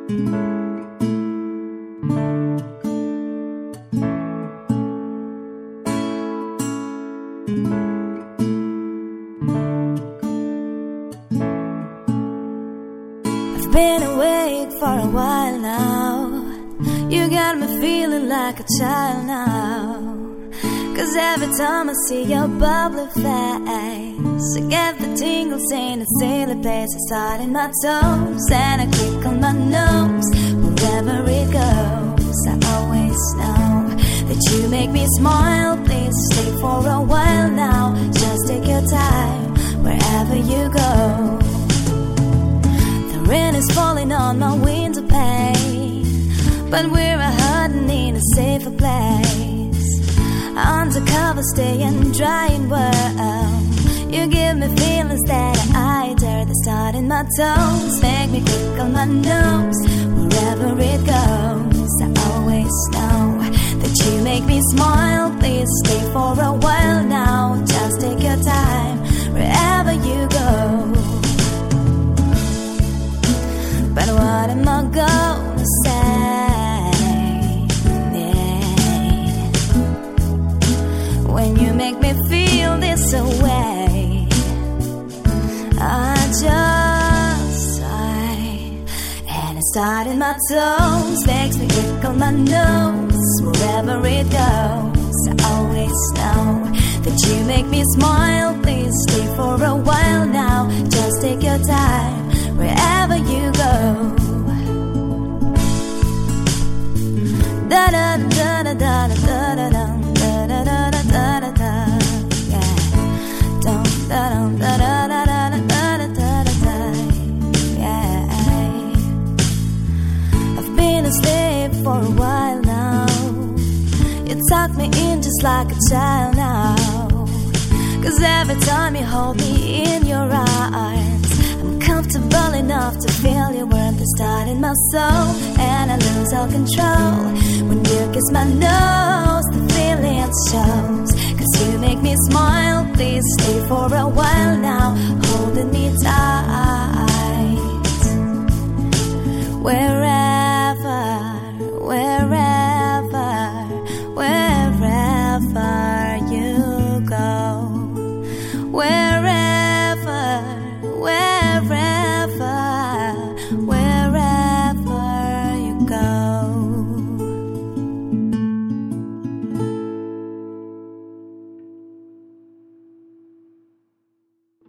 I've been awake for a while now. You got me feeling like a child now. 'Cause every time I see your bubbly face, I get the tingles in a silly place. I start in my toes and I click on my nose. Wherever it goes, I always know that you make me smile. Please stay for a while now. Just take your time wherever you go. The rain is falling on my window pane, but we're hiding in a safer place. Undercover, staying dry and warm. You give me feelings that I dare. They start in my toes, make me click on my nose. Wherever it goes, I always know that you make me smile. Please stay for a while now. Just take your time wherever you go. But what am I gonna say when you make me feel this way? I just sigh, and it starts in my toes, makes me click on my nose. Wherever it goes, I always know that you make me smile. Please stay for a while now. Just take your time wherever you go. Da da da da da da da da. Asleep for a while now. You tuck me in just like a child now. 'Cause every time you hold me in your arms, I'm comfortable enough to feel your warmth start in my soul. And I lose all control when you kiss my nose. The feeling shows, 'cause you make me smile. Please stay for a while now, holding me